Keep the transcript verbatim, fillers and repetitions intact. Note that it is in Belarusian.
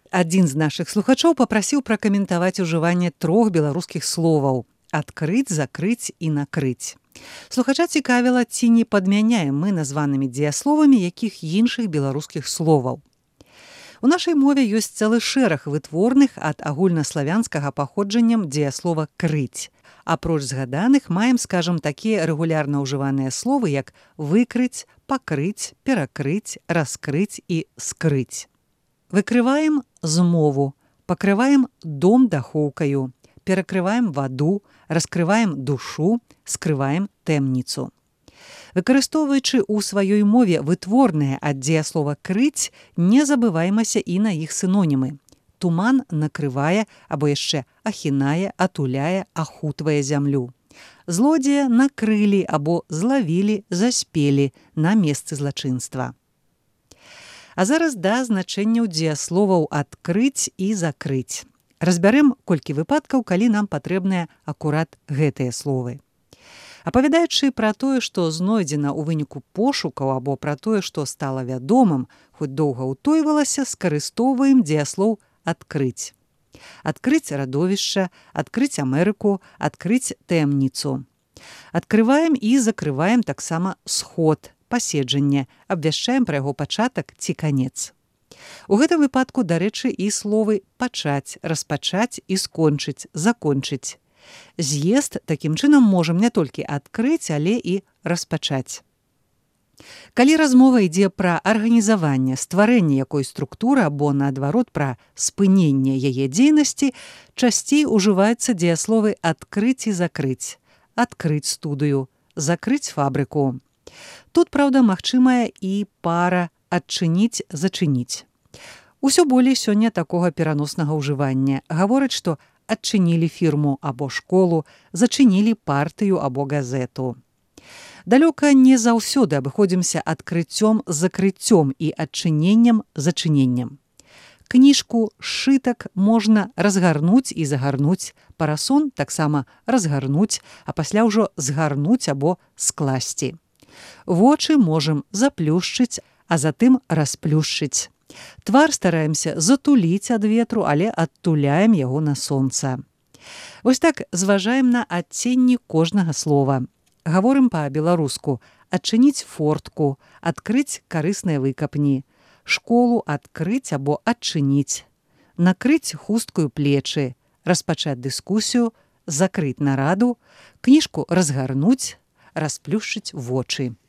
Адзін з нашых слухачоў папрасіў пракаментаваць ужыванне трох беларускіх словаў: адкрыць, закрыць і накрыць. Слухача цікавіла, ці не падмяняем мы названымі дзеясловамі якіх іншых беларускіх словаў. У нашай мове ёсць цэлы шэраг вытворных ад агульнаславянскага паходжаннем дзеяслова «крыць». Апроч згаданых маем, скажам, такія рэгулярна ўжываныя словы, як выкрыць, пакрыць, перакрыць, раскрыць і скрыць. Выкрываем змову, пакрываем дом дахоўкаю, перакрываем ваду, раскрываем душу, скрываем тэмніцу. Выкарыстоўваючы ў сваёй мове вытворныя ад дзеяслова «крыць», не забываймася і на іх сінонімы. Туман накрывае або яшчэ ахінае, атуляе, ахутвае зямлю. Злодзея накрылі або злавілі, заспелі на месцы злачынства. А зараз да значэнняў дзеясловаў «адкрыць» і «закрыць». Разбярэм колькі выпадкаў, калі нам патрэбныя акурат гэтыя словы. Апавядаючы пра тое, што знойдзена ў выніку пошукаў або пра тое, што стала вядомым, хоць доўга ўтойвалася, скарыстоўваем дзеяслоў «адкрыць». Адкрыць радовішча, адкрыць Амерыку, адкрыць тэмніцу. Адкрываем і закрываем таксама сход, паседжанне, абвяшчаем пра яго пачатак ці канец. У гэтым выпадку, дарэчы, і словы «пачаць», «распачаць» і «скончыць», «закончыць». З'езд такім чынам можам не толькі адкрыць, але і распачаць. Калі размова ідзе пра арганізаванне, стварэнне якой структуры або, наадварот, пра спыненне яе дзейнасці, часцей ужываюцца дзеясловы «адкрыць» і «закрыць», «адкрыць студыю», «закрыць фабрыку». Тут, праўда, магчымая і пара «адчыніць», «зачыніць». Усё болей сёння такога пераноснага ўжывання. Гавораць, што адчынілі фірму або школу, зачынілі партыю або газету. Далёка не заўсёды абыходзімся адкрыццём, закрыццём і адчыненнем, зачыненнем. Кніжку сшытак можна разгарнуць і загарнуць, парасон таксама разгарнуць, а пасля ўжо згарнуць або скласці. Вочы можам заплюшчыць, а затым расплюшчыць. Твар стараемся затуліць ад ветру, але адтуляем яго на сонца. Вось так зважаем на адценні кожнага слова. Гаворым па-беларуску: адчыніць фортку, адкрыць карысныя выкапні, школу адкрыць або адчыніць, накрыць хусткаю плечы, распачаць дыскусію, закрыць нараду, кніжку разгарнуць, расплюшчыць вочы.